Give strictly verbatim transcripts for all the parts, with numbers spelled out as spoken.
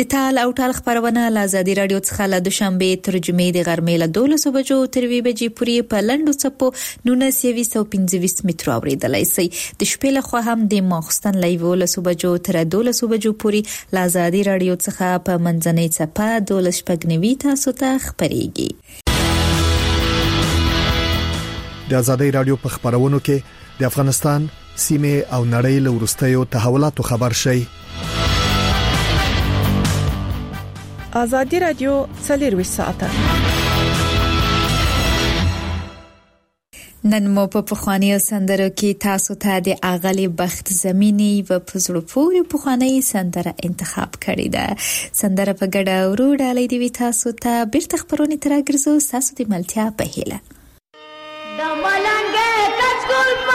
د تال او ټال خبرونه له ازادي رادیو څخه له دوشنبه ترجمه د غرمې له دولسو بجو تر وی بجې پورې په لنډو چپو نونس یو سو پنځه مترو اوریدلای شي. د شپې له خوا هم د ماخستن لایو له سو بجو تر دولسو بجو پورې له ازادي رادیو څخه په منځنۍ چپه دولس شپږنوي تاسو ته خبريږي. د ازادي رادیو په خبرونو کې د افغانستان سیمه او نړۍ له ورستیو تحولاتو خبر شي. ازادي رادیو څلور ساعته نن مو په پخوانیو سندرو کې تاسو ته د اغلی بخت زمینی و پزړو پورې پخوانی سندره انتخاب کړی ده. سندره په ګډه ورو ډالۍ دی تاسو ته بیرته خبرونه ترګرځو تاسو د ملتیا په هیله. د ملنګ کچکول په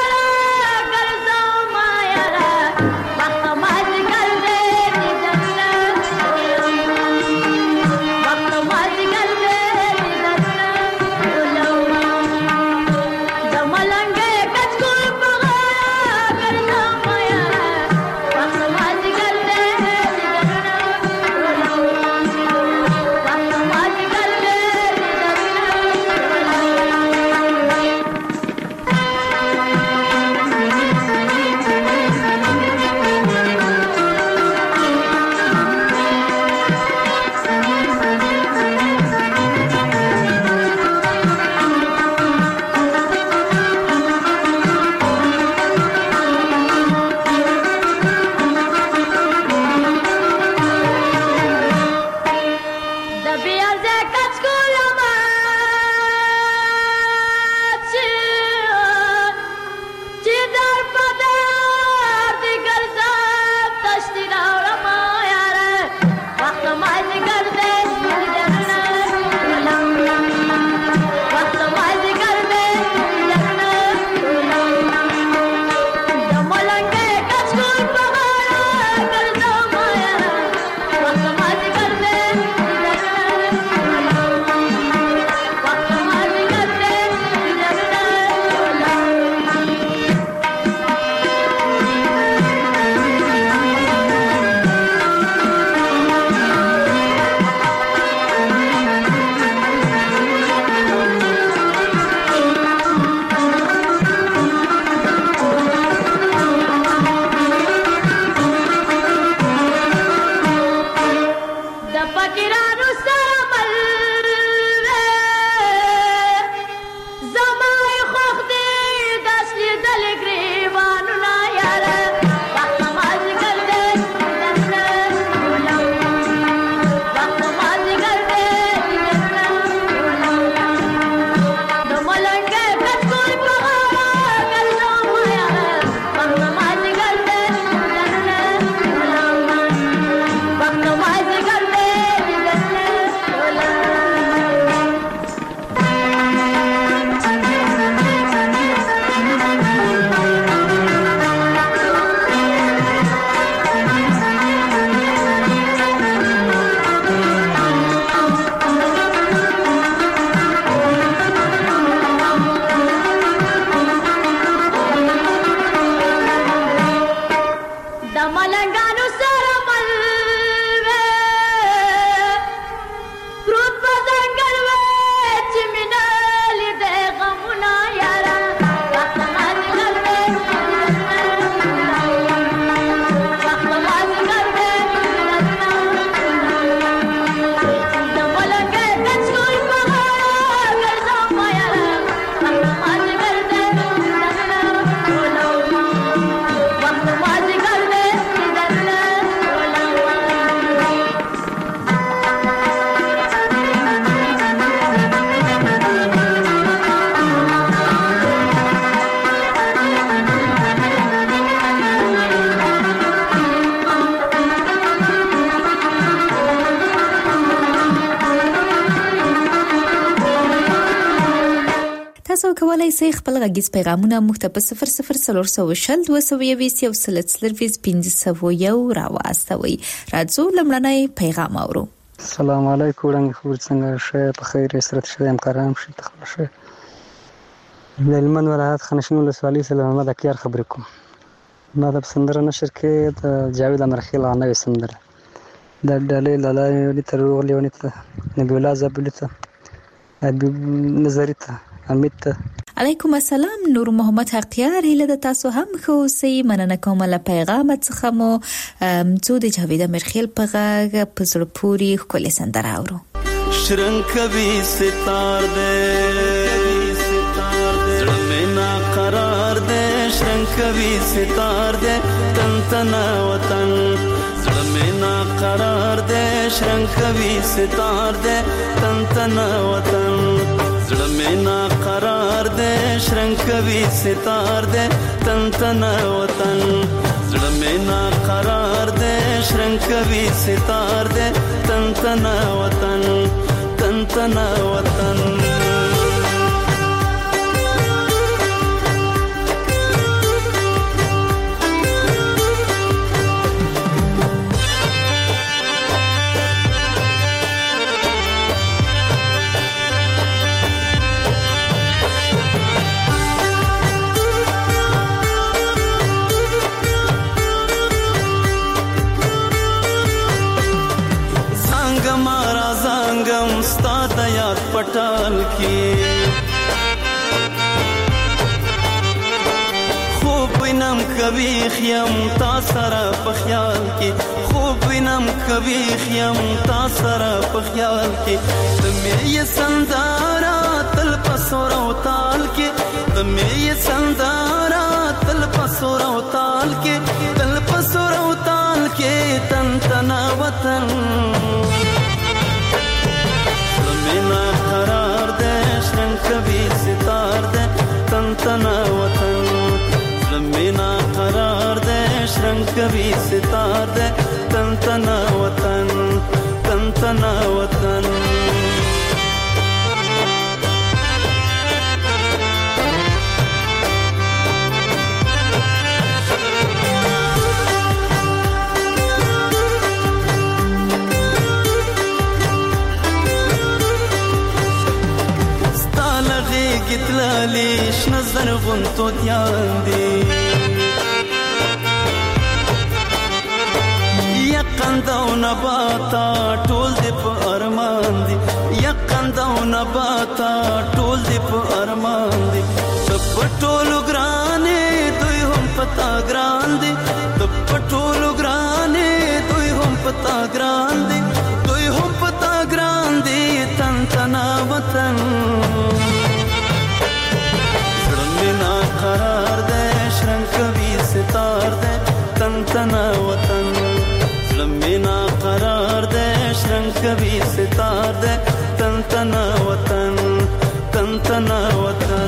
تاسو کولای شئ خپل غږیز پیغامونه موږ ته په صفر صفر څلور سوه شل دوه سوه یویشت یو سل څلرویشت پنځه سوه یو راواستوئ. راځو لمړنی پیغام اورو. السلام علیکم وړاندې خبر څنګه شه په خیر سره شه همکاران شي تخلص شه د هلمند ولایت خانشین ولسوالۍ سره محمد اکیار خبرې کوم. ما د سندره نشر کې د جاوید امرخیل غنوي سندره د ډالۍ لالا ولې تر غلې ونی ته نبی الله زابل ته نظری ته امید ته. علیکم السلام. نور محمد حقیار هله د تاسو هم خو سي مننه کوم له پیغام څخه مو څو د جاوید مرخیل په غږ په زړه پوری خپل سندره اورو. شرنګ کوي ستار دې زړه مې نا قرار دې شرنګ کوي ستار دې تن تن وطن زړه مې نا قرار دې شرنګ کوي ستار دې تن تن وطن زړه مې نا قرار دې شرنګ کوي ستار دې تن تن وطن زړه مې نا قرار دې شرنګ کوي ستار دې تن تن وطن تن تن وطن. पटाल की खूब नम कभी खियम तासरा पख्याल की खूब नम कभी खियम तासरा पख्याल की तुम्हें ये संदारा तल पसोरा ताल के तुम्हें ये संदारा तल पसोरा ताल के तल पसोरा ताल के तन तना वतन मेना करार दे शरंग कभी सितार दे तन तना वतन मेना करार दे शरंग कभी सितार दे तन तना वतन तन तना वतन. گتلالیش نظر غنتو دیان دی یقنده و نباتا ټول دی په ارمان دی یقنده و نباتا ټول دی په ارمان دی په ټولو ګرانې دوی هم پتا ګران دی په ټولو ګرانې دوی هم پتا ګران دی دوی هم پتا ګران دی تن تنا وطن قرار دے شرنگ کبھی ستار دے تن تنا وطن لمبینا قرار دے شرنگ کبھی ستار دے تن تنا وطن تن تنا وطن.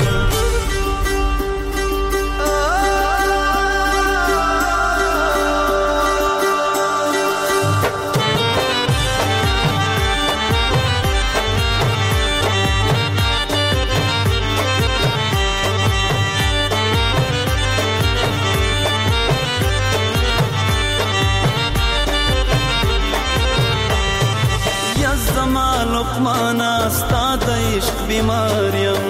لقمانا استاد عشق بیماریم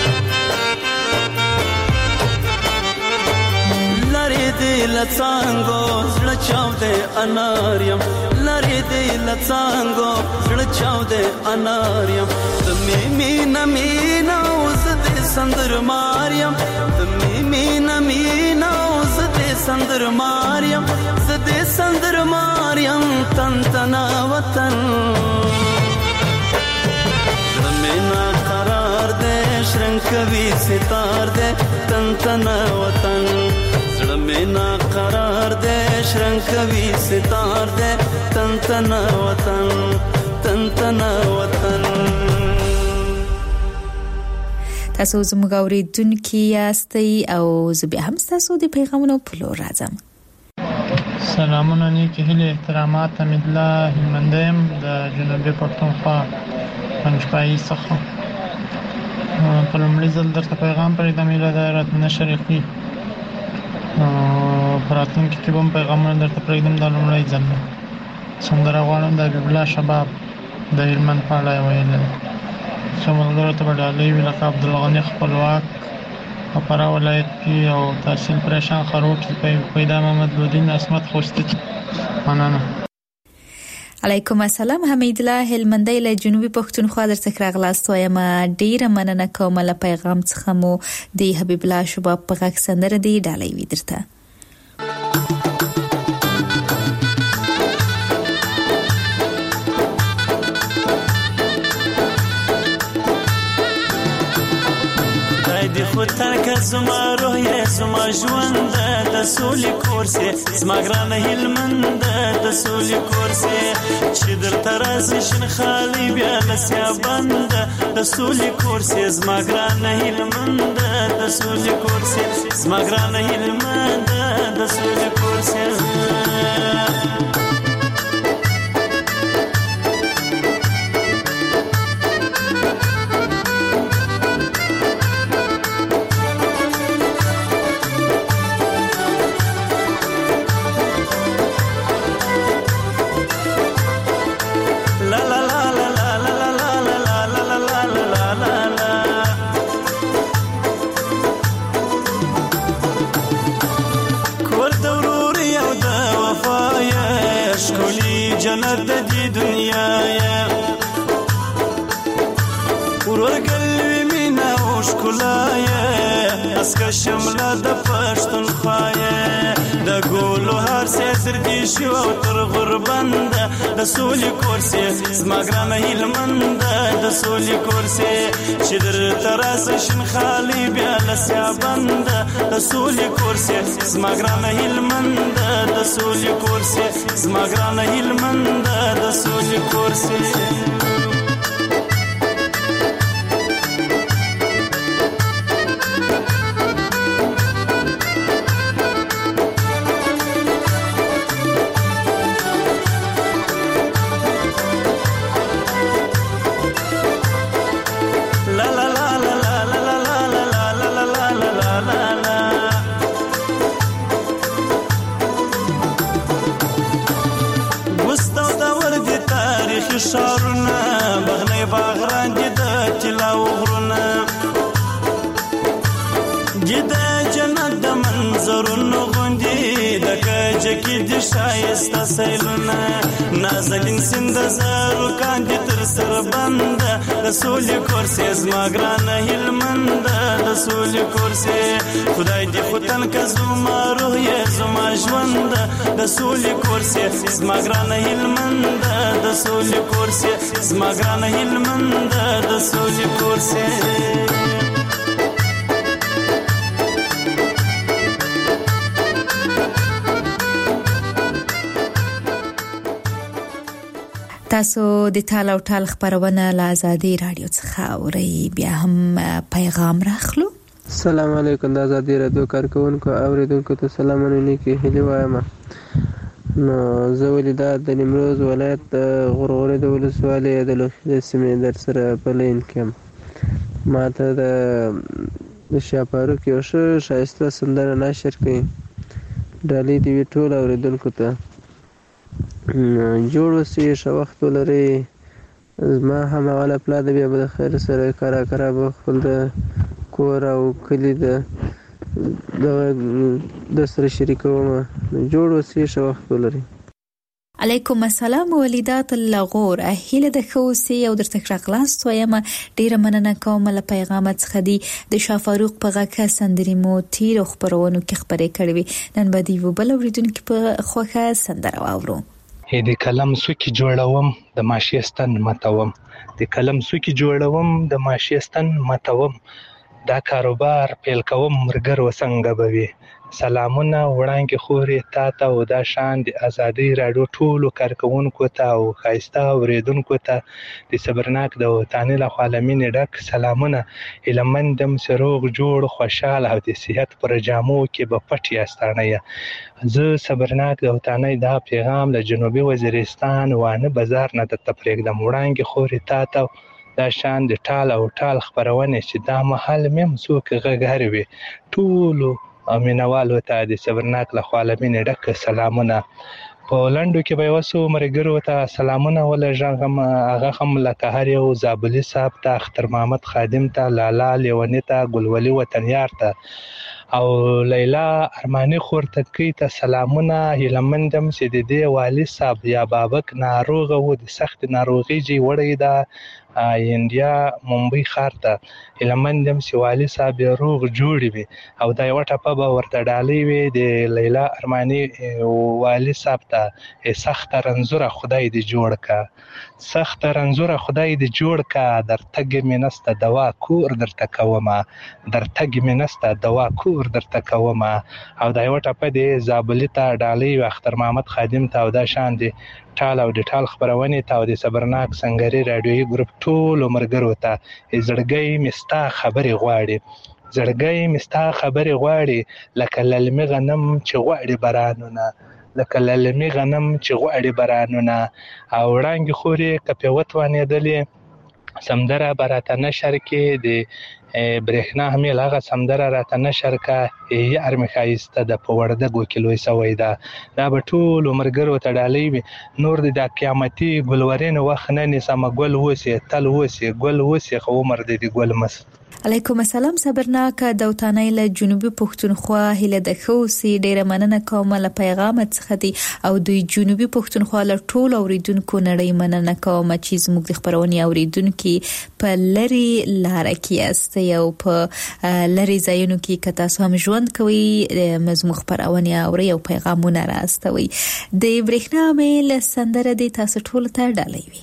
لری دی لڅانګو زړه چاو دے اناریم لری دی لڅانګو زړه چاو دے اناریم تمې مینا مینا اوس دې سندر ماریم تمې مینا مینا اوس دې سندر ماریم زدې سندر ماریم تن تنا وطن मेना करार दे शरंग कभी सितार दे तन तना वतन मेना करार दे शरंग कभी सितार दे तन तना वतन तन तना वतन. تاسو زموږ اوریدونکي یاستئ او زه به هم تاسو د پیغامونو په لور راځم. سلامونه نیکی هیله احترامات حمید الله هلمندیم د جنوبي پښتونخوا پنځپای څخه په لومړي ځل درته پیغام پرېږدم ایله د راتلونکي شریقي په راتلونکي کې به هم پیغامونه درته پرېږدم دا لومړی ځل دی. سندره غواړم د حبیب الله شباب د هلمند په اړه یې ویلې ده. څو ملګرو ته به ډالۍ وي لکه عبدالغني خپلواک په فراه ولایت کې او تحصیل پریشان خروټ پیدا محمد لودین عصمت خوستی. مننه. علیکم السلام حمید الله هلمندی له جنوبي پښتونخوا درته راغلاست وایم ډیره مننه کوم له پیغام څخه مو د حبیب الله شباب په غږ سندره دی ډالۍ وی درته دی خودتر که زما روح زما ژوند د سولې کورسې زما ګرانه هلمند د سولې کورسې چې درته راځي شین خالي بیا لسیا بند د سولې کورسې زما ګرانه هلمند د سولې کورسې زما ګرانه هلمند د سولې کورسې جنت دی دنیا یا ورور قلبي مینا او ښکلا یا اسکه شمله د پښتونخوا یا د ګولو هر سر دی شو تر غربند د سولې کورسې زما ګرانه هلمند د سولې کورسې چې در تراس شین خالي بیا لسیا بند د سولې کورسې زما ګرانه هلمند د سولې کورسې زما ګرانه هلمند د سولې کورسې شارونه بغنی باغران دي د طلا وغرونه دي د جنت د منظرونو غوندي د کجه کې د شایسته سیلونه نازنین سیند زارو کاندي تر سر بند د سولې کورسې زما ګرانه هلمند د سولې کورسې خدای دې ختن که زما روح یې زما ژوند د سولې کورسې زما ګرانه هلمند د سولې کورسې زما ګرانه هلمند د سولې کورسې تاسو د تال او ټال خبرونه له آزادي رادیو څخه اورئ بیا هم پیغام راخلو السلام علیکم د آزادي رادیو کارکونکو اوریدونکو ته سلامونه کې هلي وایم نو زه ولیدا د نیمروز ولایت غرغره د ولسوالۍ د لوخي سیمې در سره په لین کې ماته د شاپارو کې او شایسته سندره نشر کړي ډالۍ دی ټول اوریدونکو ته جوړ وسی شو وخت ولري ما هم ولا پلا د بیا د خیر سره کارا کارا به خپل د کور او کلی د د سره شریکوم جوړ وسی شو وخت ولري علیکم السلام ولیدات اللغور اهله د خوسي او درته راغلاست وایم ډیره مننه کوم له پیغام څخه دی د شاه فاروق په غاکه سندري مو تیر خبرونو کې خبرې کړې نن به دی وبل اوریدونکو په خوخه سندره واورو د کلم سوکي جوړوم د ماشيستان متوم د کلم سوکي جوړوم د ماشيستان متوم دا کاروبار پیل کوم مرګر وسنګ بوي سلامونه وړاندې خوري تا ته او دا شان د آزادي رادیو ټولو کارکونکو ته او خایسته اوریدونکو ته د صبرناک د وطن له عالمین ډک سلامونه هلمندم سروغ جوړ خوشاله او د صحت پر جامو کې په پټي استانه زه صبرناک د وطن دا پیغام له جنوبي وزیرستان وانه بازار نه د تفریق د وړاندې خوري تا ته دا شان د ټال او ټال خبرونه چې دا محل مم څوک غږهروي ټولو امینوالو ته د صبرناک له عالمین ډک سلامونه په لندو کې به وسو مرګرو ته سلامونه ولژغم هغه هم لکه هر یو زابلی صاحب ته اختر محمد خادم ته لالا لیونی ته ګلولي وطنیار ته او لیلا ارماني خور تکي ته سلامونه. هیلمندم چې د دې والي صاحب یا بابک ناروغه و د سخت ناروغي جي وړی دا انډیا ممبئی ښار ته. هیلمندم چې والي صاحب روغ جوړ وي او دا یو ټپه به ورته ډالۍ وي د لیلا ارماني والي صاحب ته سخت رنځوره خدای دې جوړ کا، سخت رنځوره خدای دې جوړ کا، در تګ مې نسته دوا کور درته کومه، در تګ مې نسته دوا کور درته کومه. او دا یو ټپه د زابلي ته ډالۍ وي اختر محمد خادم ته او دا شان دي ټال او د ټال خبرونې ته او د صبرناک سنگري رادیوي ګروپ ټول مرګرو ته زړګي مستا خبري غواړي، زړګي مستا خبري غواړي، لکه للمي غنم چې غواړي بارانونه، لکه للمي غنم چې غواړي بارانونه. او وړانګې خوري کپې وتوانېدلې سمدره براته نشر کې د برېښنا همیل هغه سمدره راته نشر کا یار مې ښایسته ده په وردګو کې لوی سوی ده. دا به ټولو ملګرو ته ډالۍ وي. نور د دا قیامتي ګلورین وخت نه نیسمه ګل اوسې تل اوسې ګل اوسې خو عمر دې د ګل مس. علیکم السلام صبرناک دوتانای له جنوبي پښتونخوا هله د خوسي ډیره مننه کوم له پیغام څخه دی او دوی جنوبي پښتونخوا له ټول اوریدونکو نړۍ مننه کوم چې زموږ د خبرونې اوریدونکو په لری لار کې است یو په لری ځایونو کې کتا سم ژوند کوي مزمو خبرونه او یو پیغامونه راستوي. د برېښنا میل سندره د تاسو ټول ته ډالۍ وي.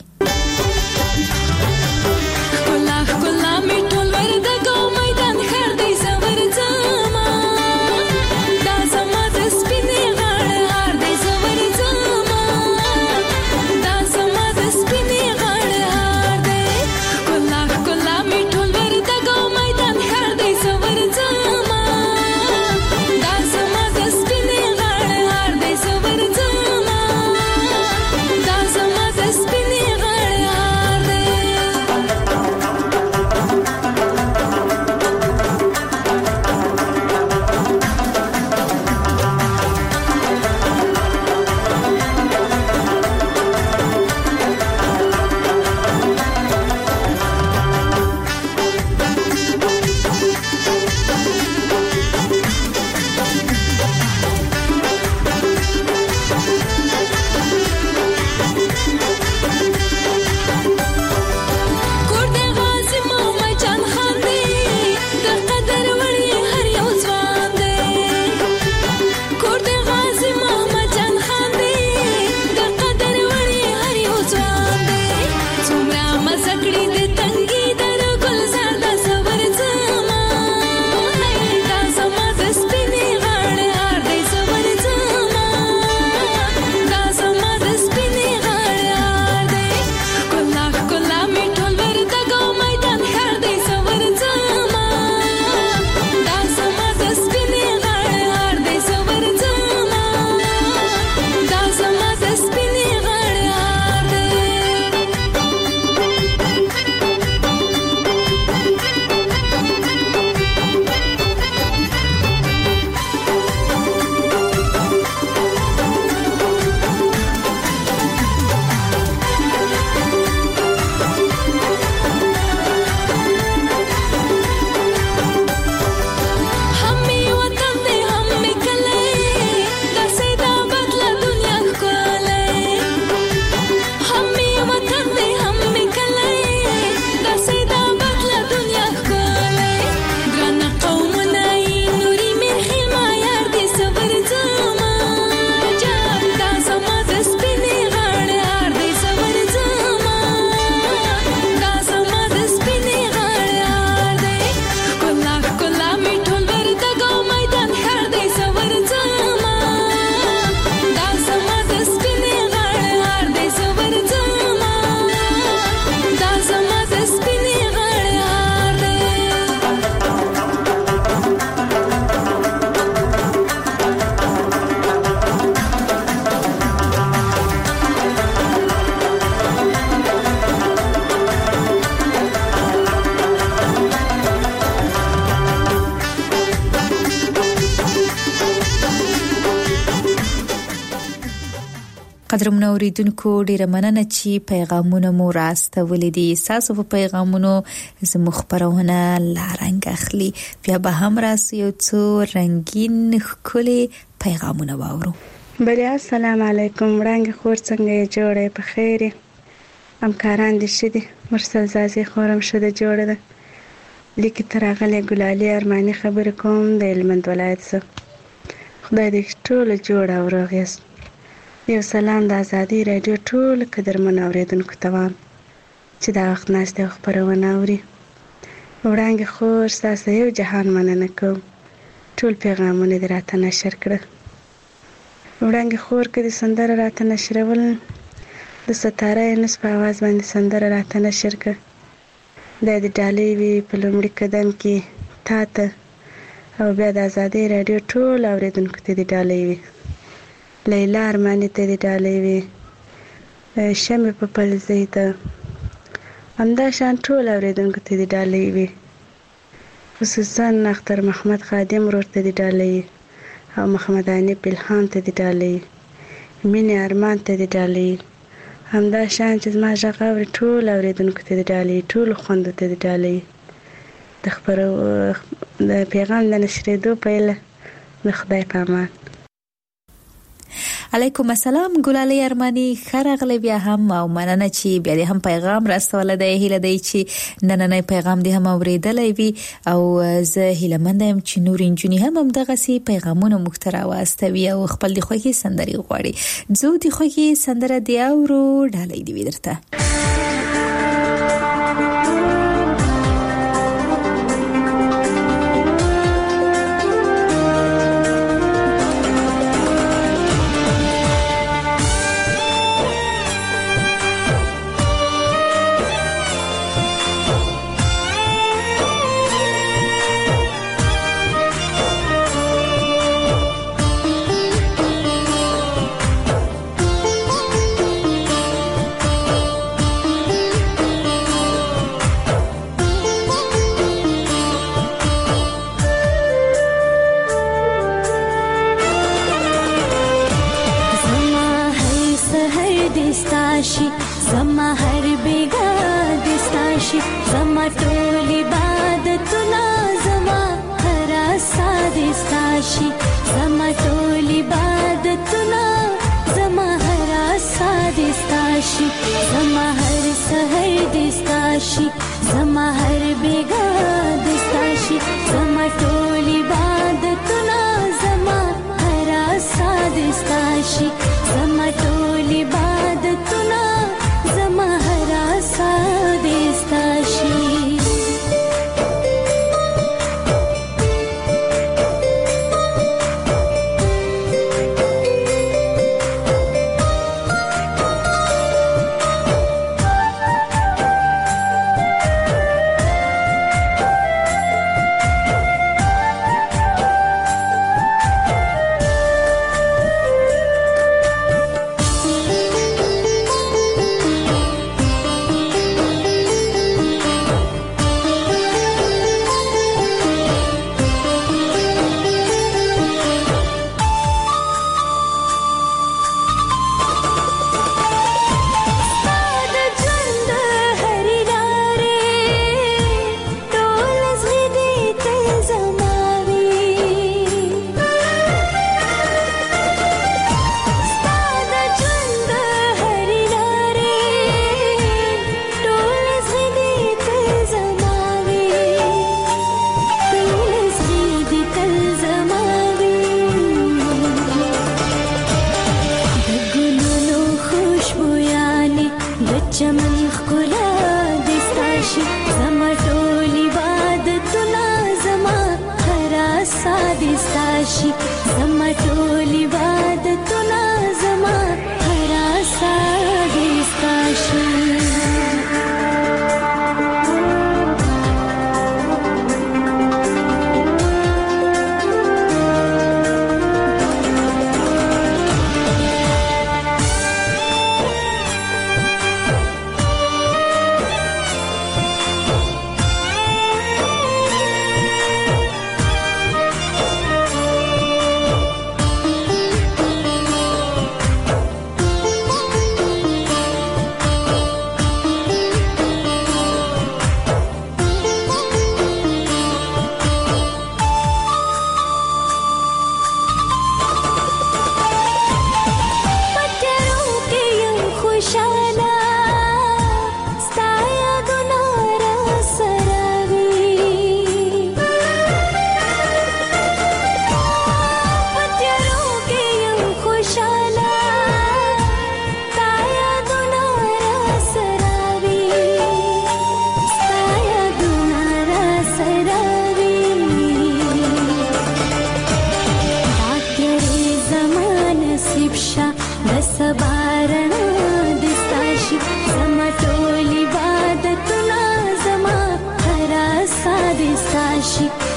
Spinning قدرمنو اوریدونکو ډیره مننه چې پیغامونه مو راستولې دي. تاسو په پیغامونو زموږ خبرونه لارنګ اخلي. بیا به هم راسو یو څو رنگین ښکلي پیغامونه واورو. بله السلام علیکم. رنگ خور څنګه جوړه په خیر؟ همکاران دې شدي. مرسل زازي خورم شده جوړه ده. لیکي ترغله ګلالي ارماني خبر کوم د هلمند ولایت څخه. خدای دې ټول جوړ او روغ یاست. یو سلام د ازادي رادیو ټول قدرمن اوریدونکو ته وایم چې دا وخت ناشته خبرونه اوري. وړاندې خور تاسو یو جهان مننه کوم. ټول پیغامونه دې راته نشر کړه. وړاندې خور کې د سندره راته نشرول د ستاره نس په आवाज باندې سندره راته نشر کړه. د دې ډالۍ وی په لومړي قدم کې تا ته او بیا د ازادي رادیو ټول اوریدونکو ته دې ډالۍ وی. لیلا ارمانی ته دې ډالۍ وی. شمه په پلزې ته همدا شان ټول اوریدونکو ته دې ډالۍ وی. خصوصا اختر محمد خادم ورته دې ډالۍ او محمد انی بلحان ته دې ډالۍ. مینه ارمان ته دې ډالۍ. همدا شان چې ما ژغاوري ټول اوریدونکو ته دې ډالۍ. ټول خوند ته دې ډالۍ. د خبرو د پیغام د نشریدو پیله د خدای په امان. علیکم السلام ګلالي ارماني خرغله بیا هم او مننه چې بیا دې هم پیغام راستول دی. هیله دی چې نننې پیغام دې هم اوریدلای وي او زه هیله مند یم چې نور انجونی هم هم دغه سي پیغامونه مخترا واستوي او خپل د خوږی سندري غواړي. زه د خوږی سندره دی اورو ډالۍ دی ودرته. زما هر بیگا دستاشی زما ټول عبادتونه زما هر سادستاشی زما ټول عبادتونه زما هر سادستاشی زما هر سحر دستاشی زما هر بیگا دستاشی زما ټول عبادتونه زما هر سادستاشی زما ټول عبادتونه زما هر سادستاشی.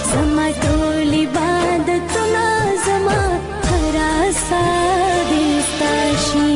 زما ټول عبادتونه زما هراسا دستاشي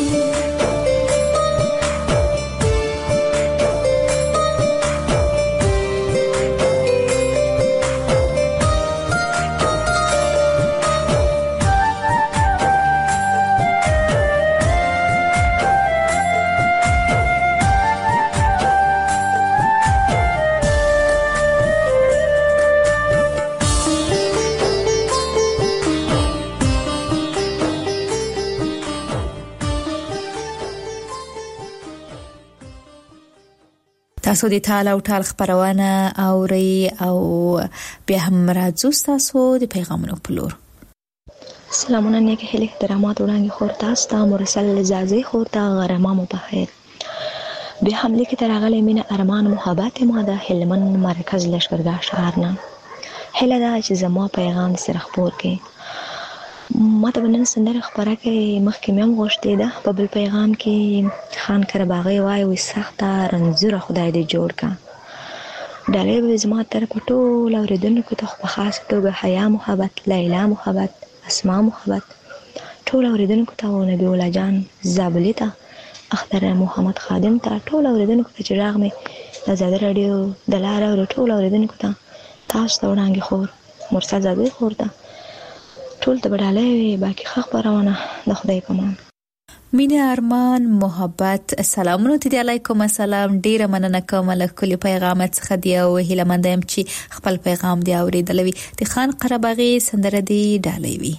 تاسو د ټال او ټال خبرونه اوري او بیا هم راځو تاسو د پیغامونو په لور. سلامونه نیک هلي احترامات وړاندې خور تاسو ته مرسل زازي خور ته غرمه په خیر. بیا هم لیکي ترغلې مینه ارمان محبت ما د هلمن مرکز لشکرګاه شهر نه هله دا چې زما پیغام سره خبر کې ما ته بنن سندره خبره کې مخکې مې هم غوښتې ده په بل پیغام کې خان کرباغي وای وي سخته رنځوره خدای دې جوړ کا ډالې به زما تر پټو لوریدونکو ته په خاص توګه حیا محبت لیلا محبت اسماء محبت ټول اوریدونکو ته او نبی الله جان زابلی ته اختر محمد خادم ته ټول اوریدونکو ته چې راغ مې د زاده رادیو د لار او ټول اوریدونکو ته تاسو ته وړاندې خور مرسل زاده خور ته ټول ته بداله باقي خبرونه د خدای په امان. مینه ارمان محبت سلامونه ته علیکم السلام ډیره مننه کوم له کلی پیغام څخه دی او هیله مندم چې خپل پیغام دی اوریدلوي د خان قرباغي سندره دی ډالوي.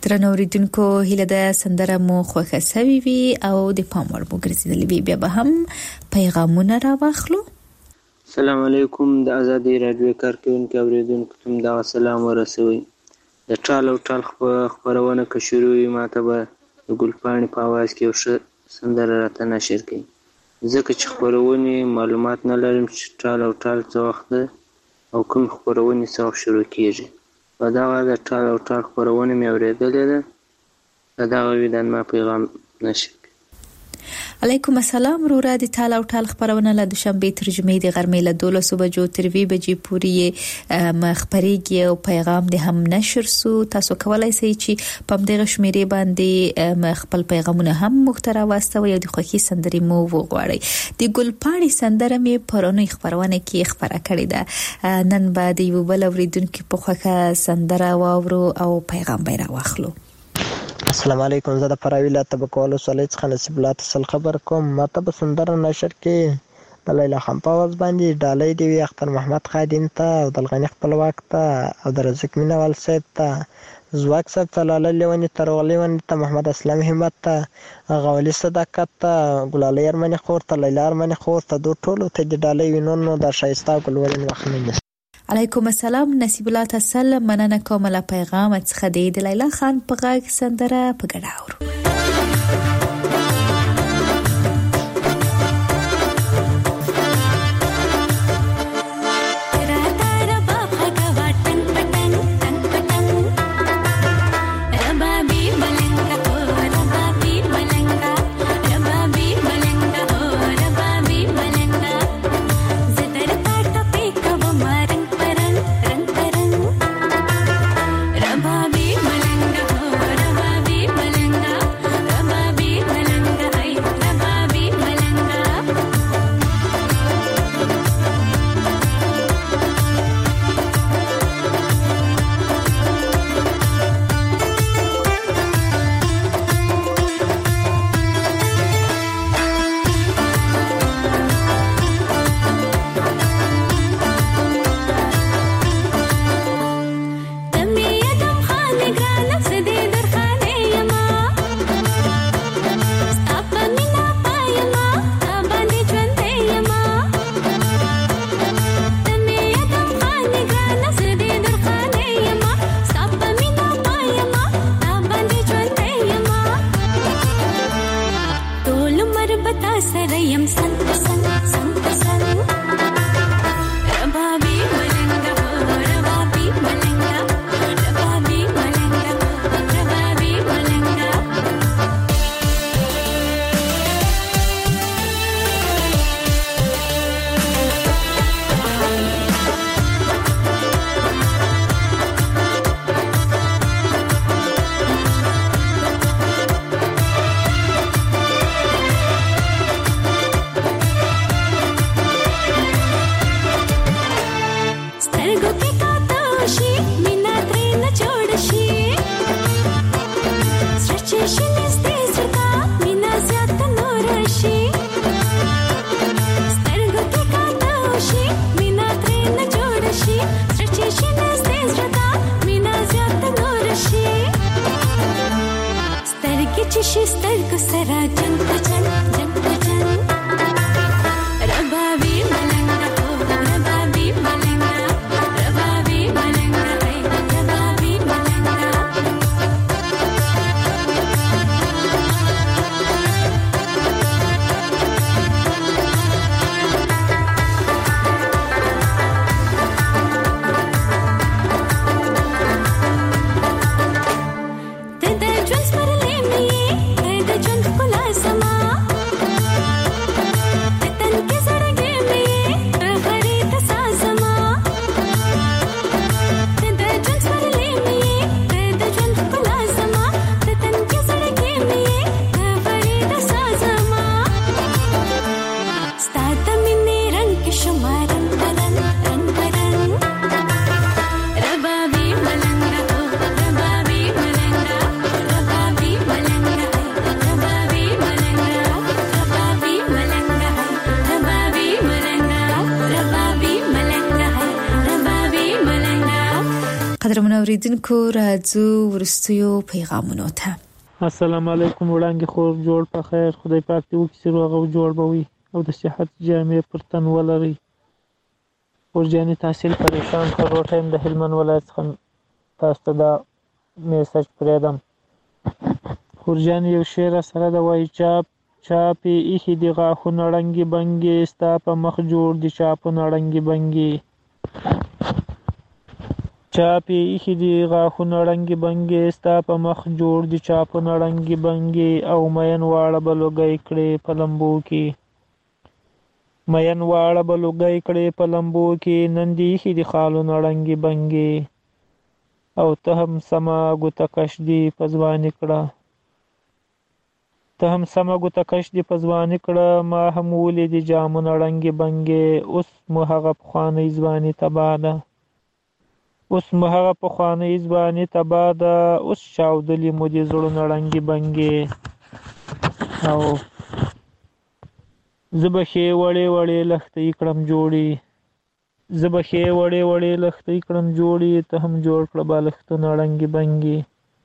درنو اوریدونکو هیله ده سندره مو خوښه سوي وي او د پام وړ مو ګرځیدلې وي. بیا به هم پیغامونه راوخلو. السلام علیکم. د آزادي رادیو کارکونکو اوریدونکو ته دا سلام ورسوي. د ټال او ټال خبرونه که شروع وي ماته به د ګلپاڼې په आवाज کې یو ښه سندره راته نشر کړي، ځکه چې خبرونه معلومات نه لرم چې ټال او ټال څه وخت او کوم خبرونه څه وخت شروع کیږي. په دغه د ټال او ټال خبرونه مې اورېدلې ده. د دغه ویدان ما پیغام نشر. علیکم السلام. رورا د ټال او ټال خبرونه له دوشنبه ترجمه د غرمې له دولس بجو تر وی بجې پورې مخبريږي او پیغام د هم نشر سو. تاسو کولای شئ چې په دغه شمیرې باندې خپل پیغامونه هم مختره واستوي او د خوښي سندري مو وغواړئ. د ګلپاڼې سندره مې پرونی خبرونه کې خبره کړې ده. نن بعد یو بل اوریدونکو په خوښه سندره واورو او پیغام به راوخلو. السلام علیکم. زه د فراویله تبکولو سولې څخه نصیب الله تسل خبر کوم. ماته به سندره نشر کې د لیلا خان په आवाज باندې ډالۍ دی وی اختر محمد خادم ته او د الغنی خپلواک ته او د رزق مینوال صاحب ته زواک صاحب ته لاله لیونی تر لیونی ته محمد اسلام همت ته غولی صداقت ته ګلاله ارمنی خور ته لیلا ارمنی خور ته دوه ټولو ته د ډالۍ وینونو د شایسته ګلولین وخت. علیکم السلام. نصیب الله تسل مننه کوم له پیغام څخه د لیلا خان په غږ سندره په ګډه اورو. ژوند خپل قدرمن اوریدونکو راځو ورستیو پیغامونو ته. السلام علیکم وړاندې خور جوړ په خیر، خدای پاک دې وکړي روغ او جوړ بوي او د صحت جامې پر تن ولري. ورجاني تحصیل پریشان کړو ټایم د هلمند ولایت څخه تاسو ته دا میسج پرېدم. ورجاني یو شعر سره د وای چاپ چاپې ایښي دي غاښونه ړنګې بنګې ستا په مخ جوړ دي چاپونه ړنګې بنګې. چاپې ایښي دي غاښونه ړنګې بنګې ستا په مخ جوړ دي چاپونه ړنګې بنګې او مین واړه به لوګی کړې په لمبو کې. مین واړه به لوګی کړې په لمبو کې نن دې ایښي دي خالونه ړنګې بنګې او ته هم سمه ګوته کش دي په ځواني کړه. ته هم سمه ګوته کش دي په ځواني کړه ما هم ولیدې جامونه ړنګې بنګې اوس مو هغه پخوانۍ ځواني تباه ده. اوس مو هغه پخوانۍ ځواني تباه ده اوس چاودلي مو دي زړونه ړنګې بنګې. او زه به ښې وړې وړې لښتې کړم جوړې زه به ښې وړې وړې لښتې کړم جوړې ته هم جوړ کړه بالښتونه ړنګې بنګې.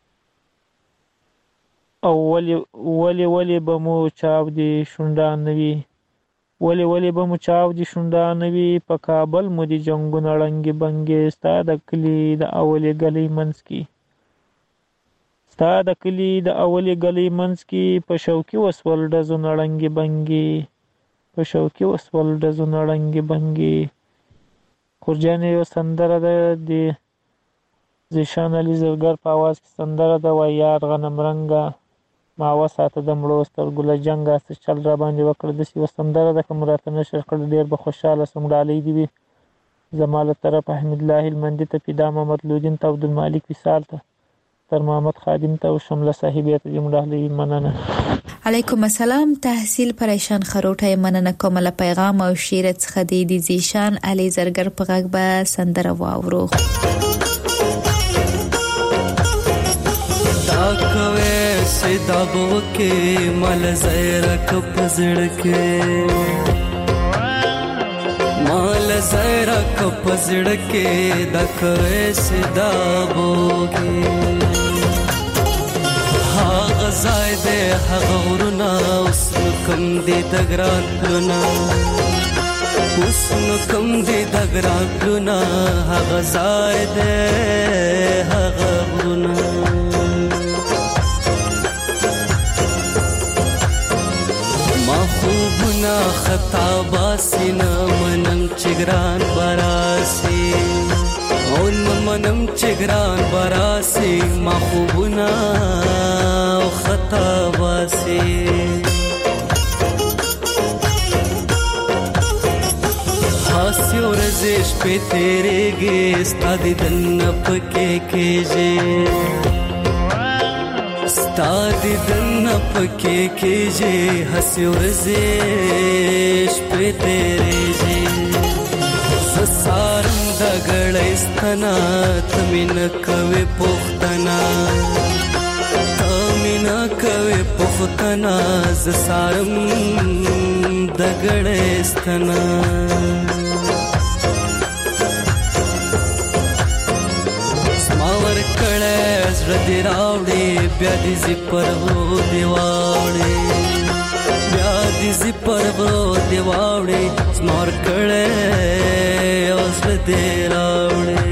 او ولې ولې ولې به مو چاودې شونډان نه وي ولې ولې به مو چاودې شونډان نه وي په کابل مو دي جنګونه ړنګې بنګې ستا د کلي د اولې ګلۍ منځ کې ستا د کلي د اولې ګلۍ منځ کې په شوقي وسول ډزونه ړنګې بنګې په شوقي وسول ډزونه ړنګې بنګې. خورجانې یو سندره ده د زیشان علي زرګر په اواز کې سندره ده وای یار غنم رنګه ما وساته د مړو سترګو له جنګه څه چل را باندې وکړه. داسې یوه سندره ده که مو راته نشر کړه ډېر به خوشحاله سم. ډالۍ دې وي زما له طرفه حمیدالله هلمندي ته فدا محمد لودین ته عبدالمالک وصال ته تر محمد خادم ته او شمله صاحبې ته دې مو ډالۍ مننه. علیکم السلام. تحصیل پریشان خروټه مننه کوم له پیغام او شعر څخه د زیشان علي زرګر په غږ به سندره واورو. دا کوي سیدا بوکه مال زیرا کپ زړکه مال زیرا کپ زړکه دا کوي سیدا بوکه ها غزای دې هغه ورنا اوس کم دې دګران لنا اوس کم دې دګران لنا ها غزای دې هغه ورنا خوبنا خطا باسینا منم چگران براسی اون منم چگران براسی ما خوبنا خطا باسی حاسی و رزش پہ تیرے گے استادی دن پکے کیجے ستادی دن پکې کېږي هسې ورزش پرې تېرېږي زه سارم د ګړۍ ستنه ته مې نه کوې پوښتنه ته مې نه کوې پوښتنه زه سارم د ګړۍ ستنه زړه دې راوړې بیا دې زی پر غرو دې واوړې بیا دې زی پر غرو دې واوړې زما ورکړې او زړه دې راوړې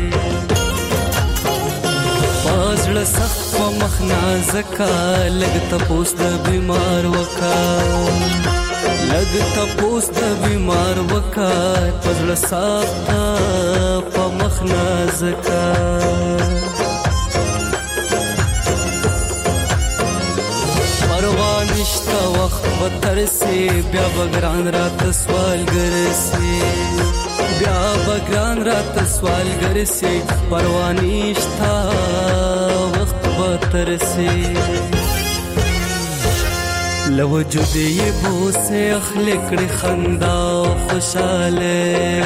په زړه سخت په مخ نازکه لږ تپوس د بیمار وکه لږ تپوس د بیمار وکه په زړه سخت په مخ نازکه نشتا وخت بترسی بیا بگران رات سوال گرسی بیا بگران رات سوال گرسی پروانیشتا وقت بترسی لوجود یہ بوسے اخلکڑ خندا خوشالے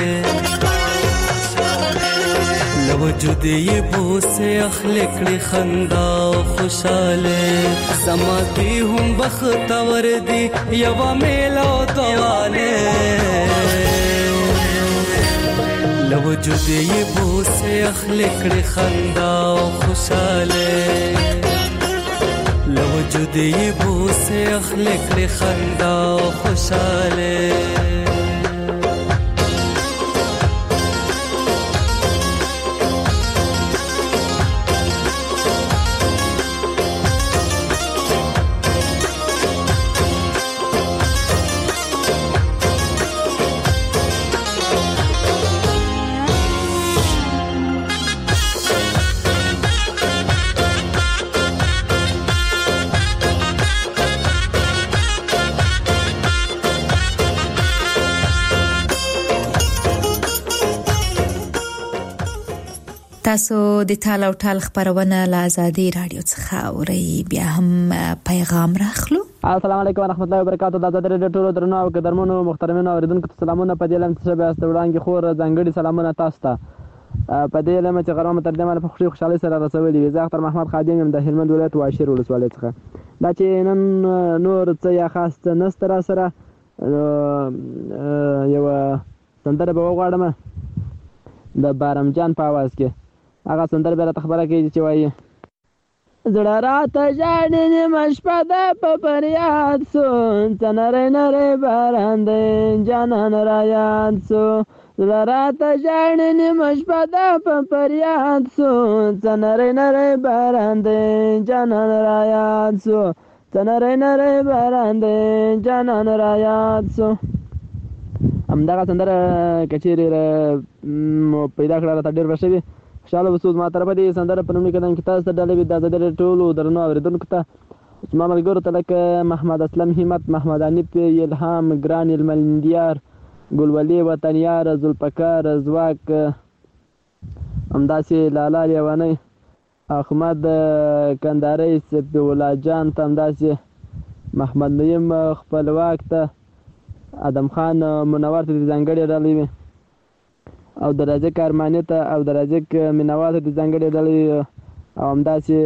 لوجود یہ بوسے اخلکڑ خندا خوشالے زما دی هم بختور دی یوا میلا دواله لو لوجود یې بوسه اخلي کړي خندا او خوشاله لوجود یې بوسه اخلي کړي خندا او خوشاله تاسو د ټال او ټال خبرونه له آزادي رادیو څخه اورئ بیا هم پیغام راخلو. السلام علیکم ورحمت الله وبرکاتہ. د آزادي رادیو ټولو درنو او قدرمنو محترمینو اوریدونکو ته سلامونه. په دې لم چې به تاسو وړاندې خور ځانګړي سلامونه تاسو ته په دې لم چې غرامه ترجمه په خوشي خوشالي سره رسولي. زه اختر محمد خادم یم د هلمند ولایت واشیر ولسوالۍ څخه. دا چې نن نور څه یا خاص نست را سره یو سندره به وغواړم د بارم جان په आवाज کې. هغه سندره به خبره کوي چې وایي زړه راته ژاړي نیمه شپه ده په فریاد سو څه نری نری باران دی جانان را یاد سو زړه راته ژاړي نیمه شپه ده په فریاد سو څه نری نری باران دی جانان را یاد سو څه نری نری باران دی جانان را یاد سو. همدغه سندره که چیرې پیدا کړه راته ډېر ښه شوي. خوشحاله اوسو. زما طرفه دې سندره په نومي قدم کې تاسو ته ډالۍ وي د آزادۍ ټولو درنو اورېدونکو ته زما ملګرو ته لکه محمد اسلم همت محمد حنیف الهام ګران المندیار ګلولي وطنیار ذوالفقار ځواک همداسې لالا لیوانی احمد کنداري صفي الله جان ته همداسې محمد نعیم خپلواک ته ادم خان منور ته ځانګړې ډالۍ وي او د رازق ارماني ته او د رازق مینوال ته ځانګړې ډالۍ او همداسې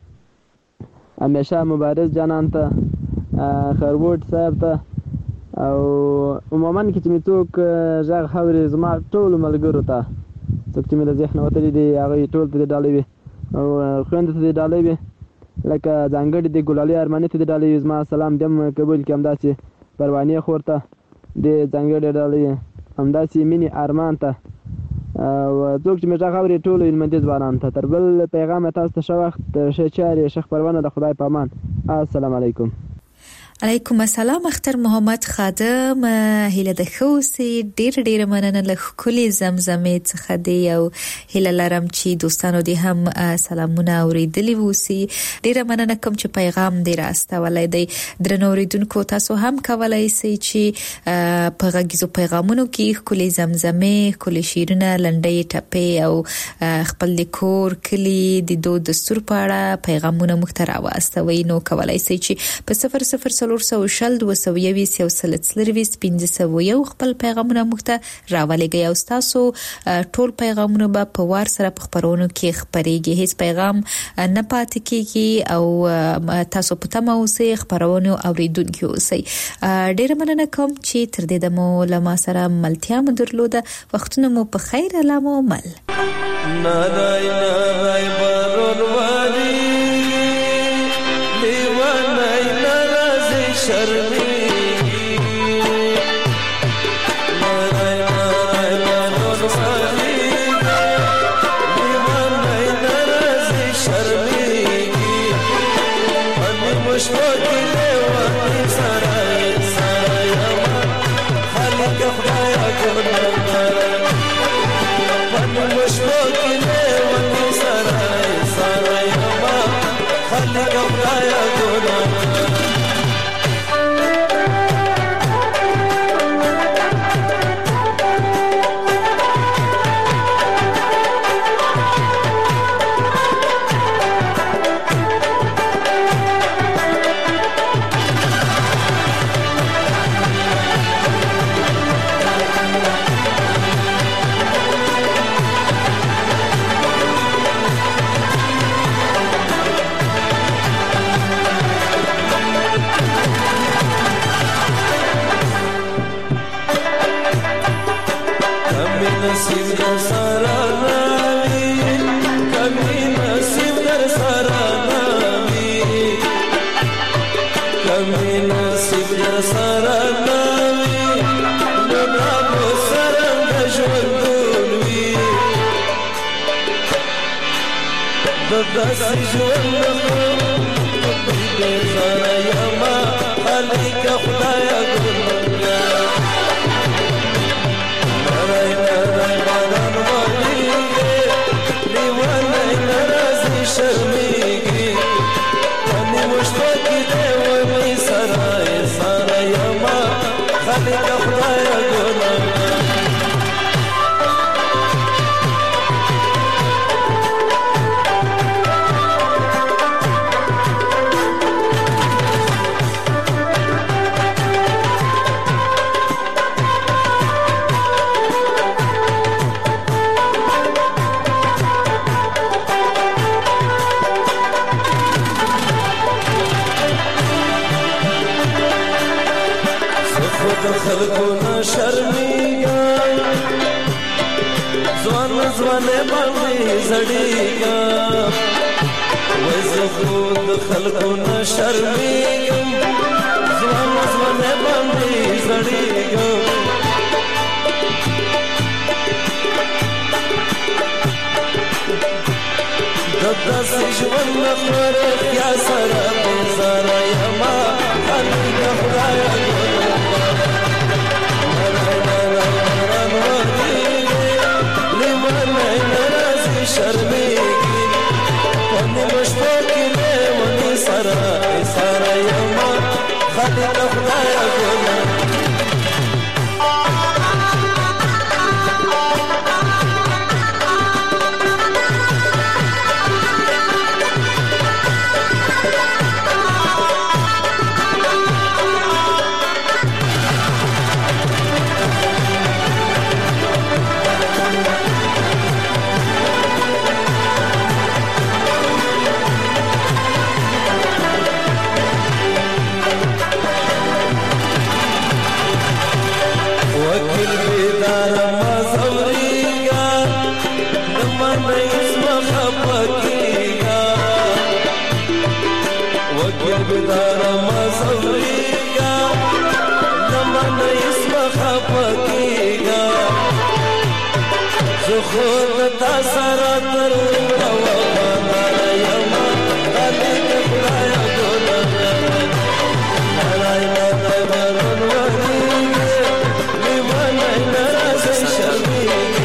همیشه مبارز جانان ته خروټ صاحب ته او عموما کې چې مې څوک غږ اوري زما ټولو ملګرو ته څوک چې مې له ذهنه وتلي دي هغوی ټول ته دې ډالۍ وي او خویندو ته دې ډالۍ وي لکه ځانګړې د ګلالي ارماني ته دې ډالۍ وي. زما سلام دې هم قبول کړي. همداسې پروانې خور ته دې ځانګړې ډالۍ همداسې مینې ارمان ته او څوک چې مې غږ اوري ټولو هلمندي ځوانانو ته. تر بل پیغامه تاسو ته ښه وخت ښه چارې ښه خپرونه د خدای په امان. السلام علیکم. علیکم السلام. اختر محمد خادم هیله د خوسي ډیر ډیر مننه له کلی زمزمې څخه دی او هیله لرم چې دوستانو دې هم سلامونه اوریدلی وسی. ډیر مننه کوم چې پیغام دې راستولای دی. درنو اوریدونکو تاسو هم کولای شئ چې په غږیزو پیغامونو کې کلی زمزمې کلی شیرونه لنډۍ ټپې او خپل لیکور کلی د دو دستور په اړه پیغامونه مخترا واستوي. نو کولای شئ چې په صفر صفر څلور سوه شل دوه سوه یویشت یو سل څلرویشت پنځه سوه یو خپل پیغامونه موږ ته راولېږئ او ستاسو ټول پیغامونه به په وار سره په خپرونو کې خپرېږي. هیڅ پیغام نه پاتې کېږي او تاسو په تمه اوسئ خپرونو اوریدونکي اوسئ. ډېره مننه کوم چې تر دې دمو له ما سره ملتیا مو درلوده. وختونه مو په خیر. الله مو مل. نارای نارای بارون واری لیوانای نرازی شرمی نارای نارای بارون واری لیوانای نرازی شرمی منی مشتاقی لیوانی سرای سرای اما خالق خدایا کنم منی مشتاقی لیوانی سرای سرای اما خالق خدایا کنم نصیب در سارا ناوی کمی نصیب در سارا ناوی کمی نصیب در سارا ناوی نبا بسرم دجوندون وی دداسی جوندون بیزارا یما خلیق خدایا گلنگا نرای نرای بادان والیگی دیوانای نرازی شرمیگی تنی مشتاقی دیوانی سرای سارا یما خلیق خدایا گلنگا خلقنا شرمیگا زوان زوان باندې زړیگا وزه خود خلقنا شرمیگا زوان زوان باندې زړیگا ددا سجون نخور یا سره بزارا یما خلیق خدایا شرمیگی پنی مشتاقی لیونی سرا سارا یما خلیق خدایا گونا بدارا ما صبريگا لمن اسم خفقيگا زخود تاسرا ترورا وقانا يما خليق خدايا دولا نراينا تبرون وريگا لمن نراز شرميگا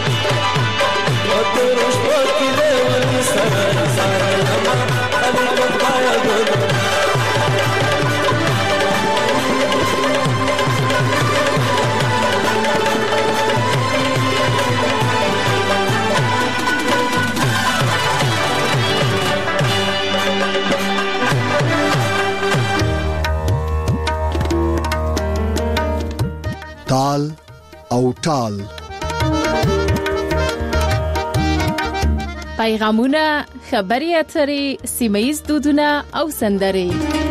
وطرش باكي لوني سرا سارا يما خليق خدايا دولا تال او ټال پیغامونه خبري اترې سیمایي دودونه او سندري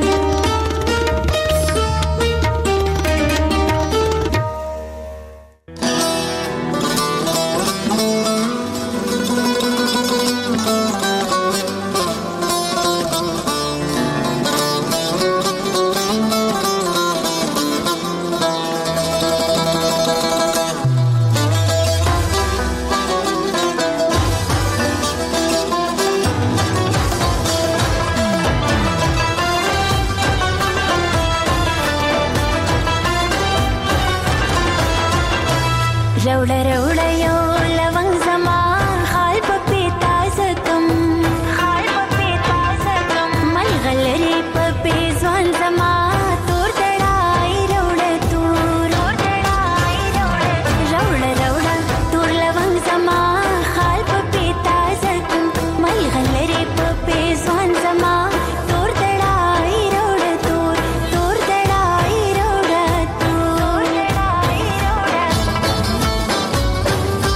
روڑا روڑا یو لونگ زمان خال پپی تازکم خال پپی تازکم ملغلری پپی زوان زمان تور دڑائی روڑا تور تور دڑائی روڑا روڑا روڑا تور لونگ زمان خال پپی تازکم ملغلری پپی زوان زمان تور دڑائی روڑا تور تور دڑائی روڑا تور دڑائی روڑا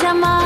شما